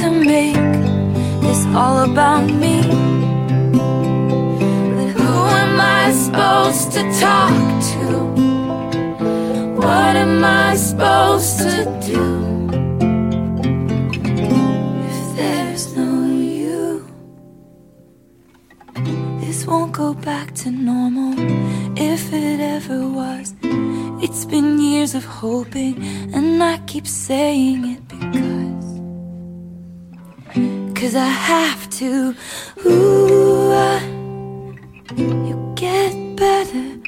to make this all about me. But who am I supposed to talk to? What am I supposed to do if there's no you? This won't go back to normal, if it ever was. It's been years of hoping, and I keep saying it because I have to. Ooh, you get better